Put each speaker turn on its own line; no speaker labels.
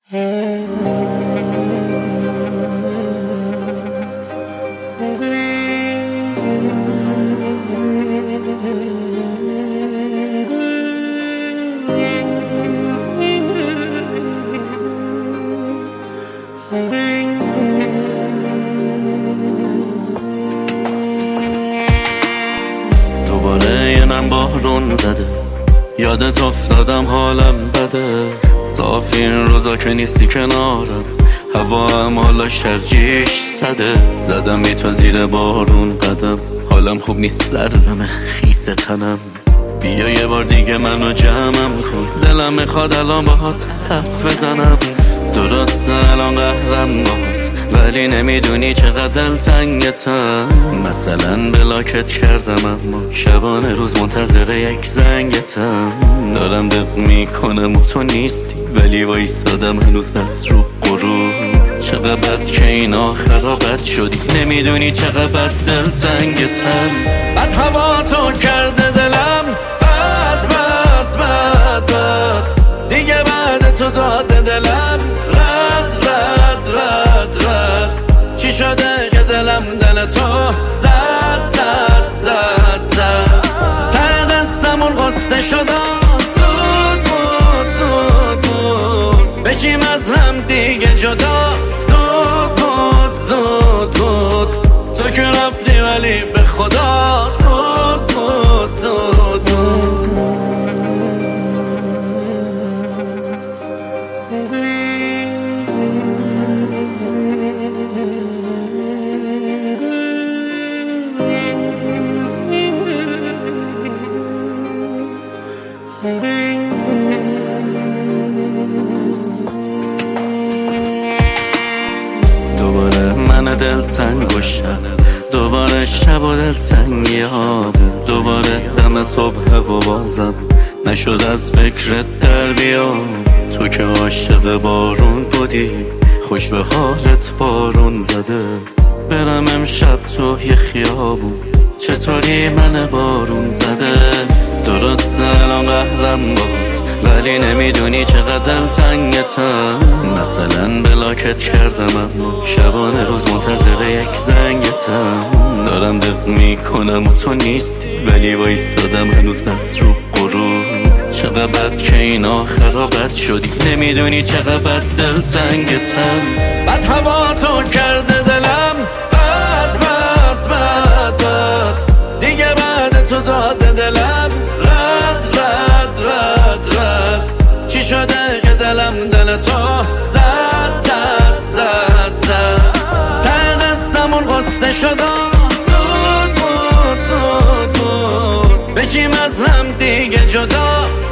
دوباره یه من بارون زده، یادت افتادم حالم بده. صاف این روزا که نیستی کنارم، هوا هم حالاش ترجیش زده. زدم بی تو زیر بارون قدم، حالم خوب نیست، سردمه خیس تنم. بیا یه بار دیگه منو جمعم کن، دلم میخواد الان باهات حرف بزنم. درسته الان قهرم باهات، ولی نمیدونی چقدر دلتنگتم. مثلا بلاکت کردم اما شبانه روز منتظر یک زنگتم. دارم دق میکنم و تو نیستی، ولی وایسادم هنوز بس رو غرور. چقدر بد که این آخرا بد شدی، نمیدونی چقدر بد دلتنگتم. بد هوا تو کرده دلم، بد بد بد بد. دیگه بعد تو داده دلم رد رد رد رد. چی شده که دلم دل تو زد زد زد زد. ته قصمون قصه شده، زود بود زود بود بشیم از هم دیگه جدا. زود بود زود بود تو که رفتی ولی به خدا زود بود زود بود. دوباره من دلتنگ گشتم، دوباره شب و دلتنگی ها. دوباره دم صبح و بازم نشد از فکرت در بیام. تو که عاشق بارون بودی، خوش به حالت بارون زده. برم امشب تو یه خیابون، چطوری من بارون زده. درست الان قهرم بود، ولی نمیدونی چقدر دلتنگتم. مثلا بلاکت کردم اما شبانه روز منتظر یک زنگتم. دارم دق میکنم و تو نیستی، ولی وایسادم هنوز بس رو غرور. چقدر بد که این آخرا بد شدی، نمیدونی چقدر بد دلتنگتم. بد هوا تو کرده دلم، بد بد بد بد. دیگه بعد تو داده دلم رد رد رد رد. چی شده که دلم دل تو زد زد زد زد. ته قصمون قصه شده، زود بود زود بود بشیم از هم دیگه جدا.